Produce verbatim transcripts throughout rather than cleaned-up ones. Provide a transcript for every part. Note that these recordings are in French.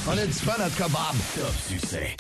On a du fun en tout cas, Bob. Top succès.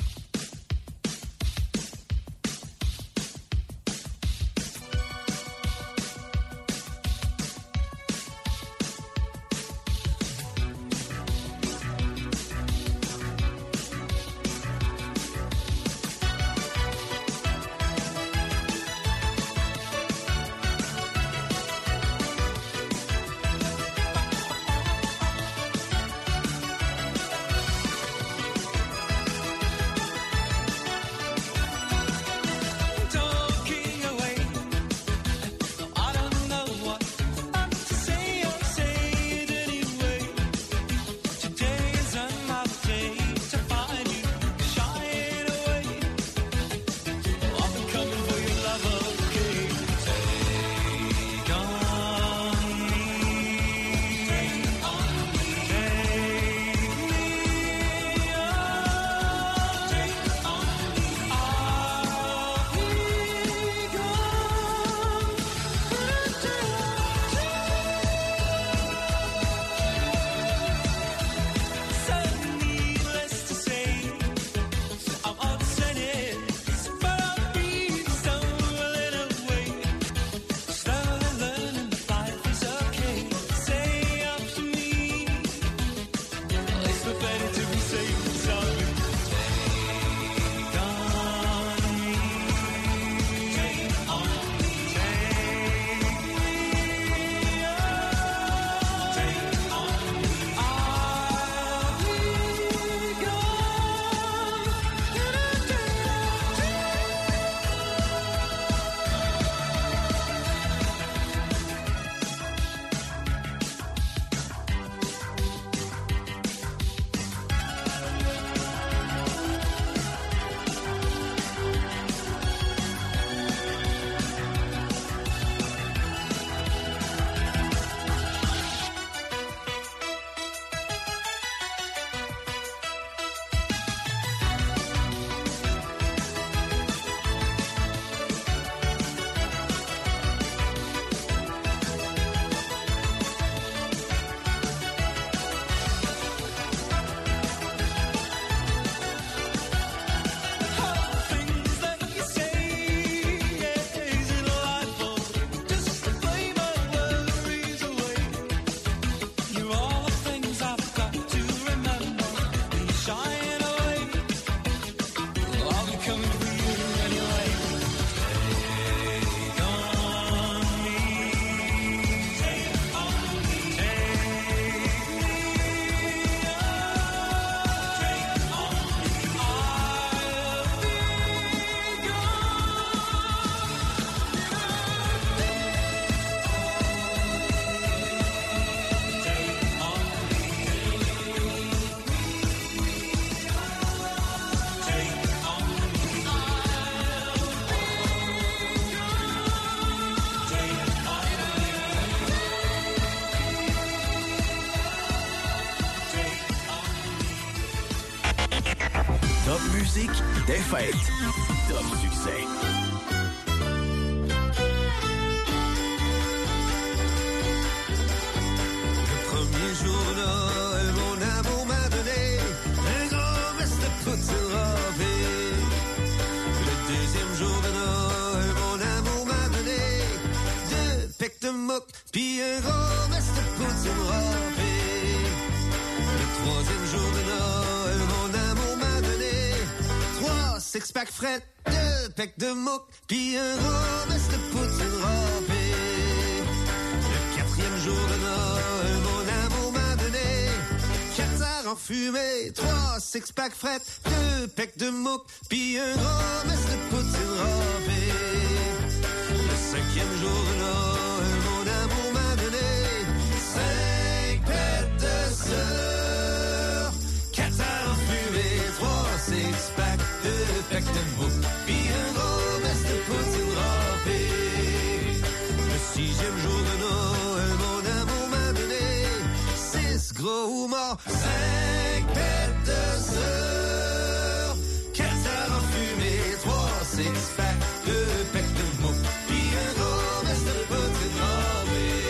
Top musique des fêtes. Top succès. Le premier jour de Noël, mon amour m'a donné un gros reste de poutine râpée. Le deuxième jour de Noël, mon amour m'a donné deux pecs de moque, puis un gros reste de poutine râpée. Le troisième jour de Noël, mon amour m'a donné trois six-pack fret, deux pecs de moque, puis un gros reste de poutine râpée. Le quatrième jour de Noël, mon amour m'a donné quatre arts enfumés, trois six-pack fret, deux pecs de moque, puis un gros reste de poutine râpée. Le cinquième jour de Noël, mon amour m'a donné cinq pètes de sueur, quatre arts enfumés, trois six-pack, deux pecs de moque, puis un gros reste de poutine râpée. Le sixième jour de Noël, mon amour m'a donné six gros morts, cinq pètes de sueur, quatre arts enfumés, trois six-pack, deux pecs de moque, puis un gros reste de poutine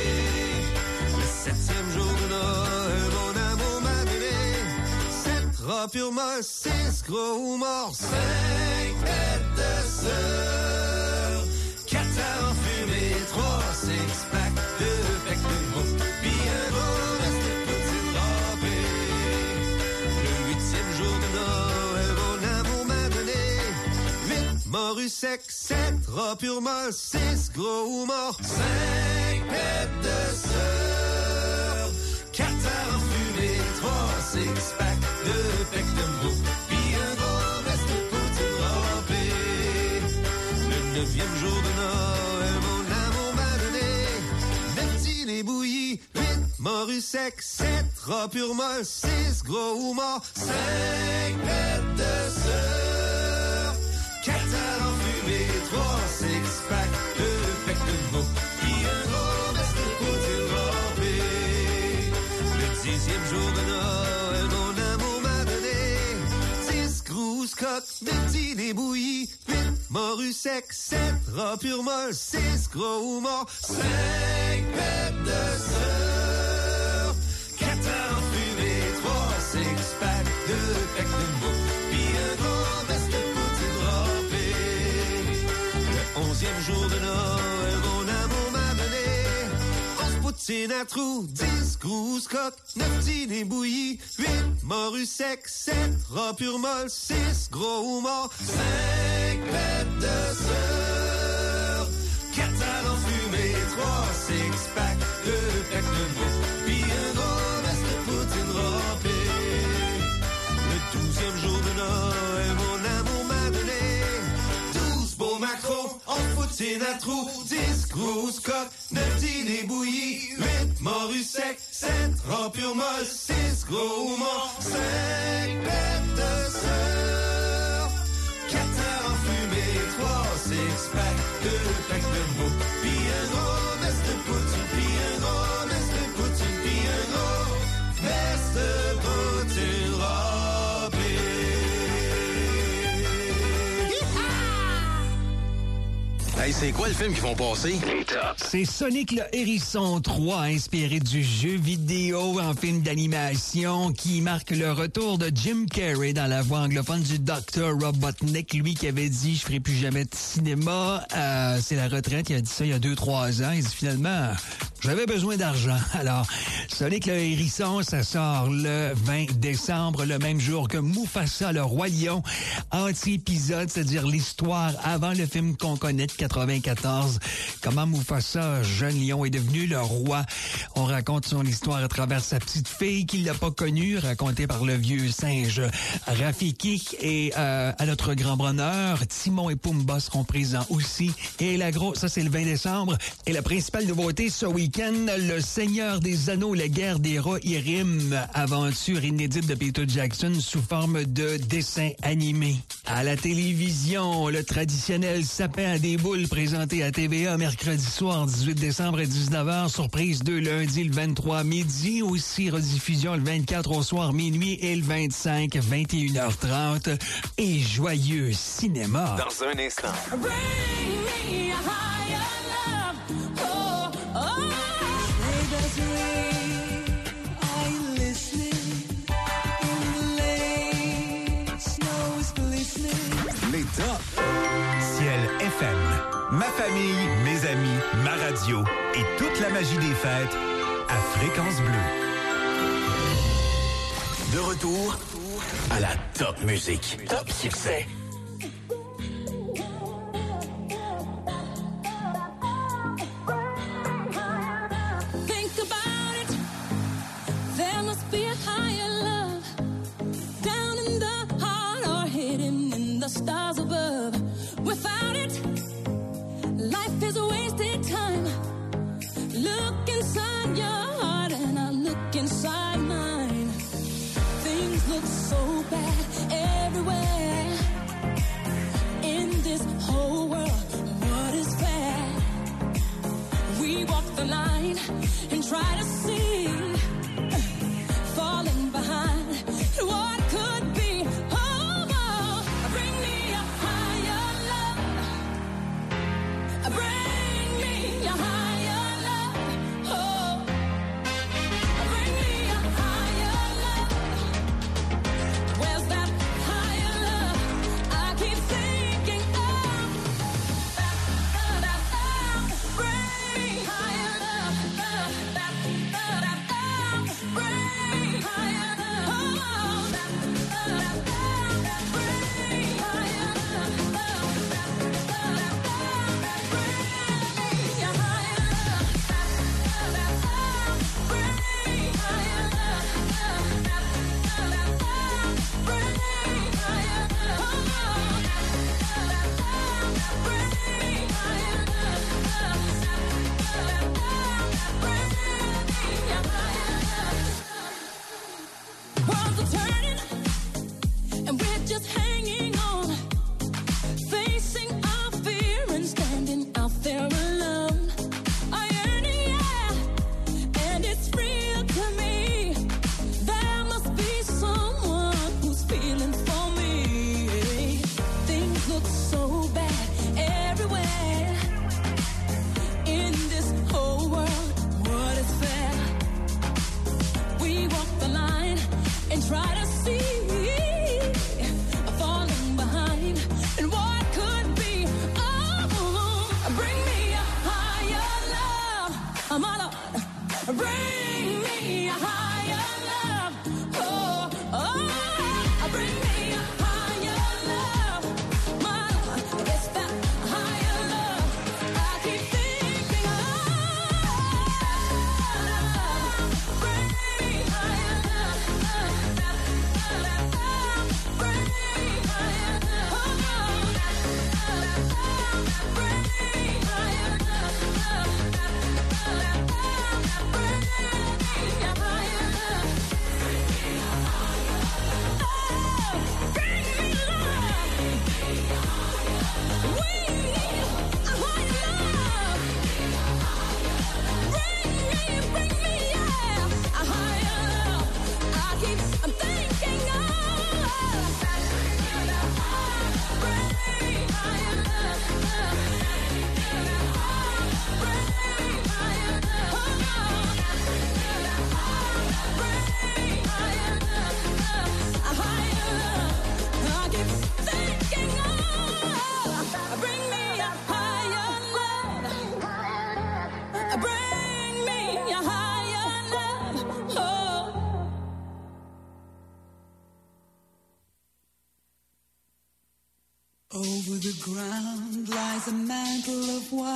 râpée. Le septième jour de Noël, mon amour m'a donné sept rats pur mâle, six gros morts, cinq bêtes de sœur, quatre ans fumés, trois six-pack, deux packs de mots, pis un gros reste de poutine râpée. Le huitième jour de Noël, mon amour m'a donné huit morues secs, sept rats pur mâle, six gros morts, cinq bêtes de sœur, quatre ans fumés, trois six-pack, deux packs de mots, pis un gros reste de poutine râpée. Le neuvième jour de Noël, mon amour m'a donné neuf dîners bouillis, huit morues secs, sept rats pur mâle, six gros morts, cinq bêtes de sœur, quatre talents fumés, trois six-pack, deux packs de mots, pis un gros reste de poutine râpée. Le dixième jour de Noël, mon amour m'a donné dix grosses coques, neuf dîners bouillis, huit morues secs, sept rats pur mâle, six gros morts, cinq bêtes de sœur, quatre talents fumés, trois six-pack, deux packs de mots, pis un gros reste de poutine râpée. Le onzième jour de Noël, mon amour m'a donné onze poutines à trous, dix grosses coques, neuf dîners bouillis, huit morues secs, sept rats pur mâle, six gros morts, cinq bêtes de sœur, quatre talents fumés, trois six-pack, deux packs de mots, pis un gros reste de poutine râpée. Le douzième jour de Noël, mon amour m'a donné douze beaux macros, onze poutines à trous, dix grosses coques, neuf dîners bouillis, huit morues secs, sept rats pur mâle, six gros morts, cinq bêtes de sœur, quatre talents fumés, trois six-pack, deux packs de mots, pis un gros reste de poutine, pis un gros reste de poutine, pis un gros reste de poutine râpée. Hey, c'est quoi le film qu'ils vont passer? C'est Sonic le Hérisson trois, inspiré du jeu vidéo en film d'animation qui marque le retour de Jim Carrey dans la voix anglophone du docteur Robotnik, lui qui avait dit « Je ferai plus jamais de cinéma euh, ». C'est la retraite, il a dit ça il y a deux trois ans. Il dit finalement « J'avais besoin d'argent ». Alors, Sonic le Hérisson, ça sort le vingt décembre, le même jour que Mufasa le Roi Lion, anti-épisode, c'est-à-dire l'histoire avant le film qu'on connaît de quatre-vingt-quatorze. Comment Mufasa, jeune lion, est devenu le roi. On raconte son histoire à travers sa petite fille qu'il n'a pas connue, racontée par le vieux singe Rafiki. Et euh, à notre grand bonheur, Timon et Pumba seront présents aussi. Et la grosse, ça c'est le vingt décembre. Et la principale nouveauté ce week-end, Le Seigneur des Anneaux, la guerre des rats Irrim, aventure inédite de Peter Jackson sous forme de dessin animé. À la télévision, le traditionnel sapin à des boules présenté à T V A mercredi soir, dix-huit décembre à dix-neuf heures. Surprise deux lundi, le vingt-trois midi. Aussi rediffusion le vingt-quatre au soir minuit et le vingt-cinq, vingt et une heures trente. Et joyeux cinéma. Dans un instant. Les tops. Ciel F M. Ma famille, mes amis, ma radio et toute la magie des fêtes à Fréquence Bleue. De retour à la top musique. Top succès. Think about it. There must be a higher love down in the heart or hidden in the stars above. Without it, life is a wasted time. Look inside your heart and I look inside mine. Things look so bad everywhere. Over the ground lies a mantle of white.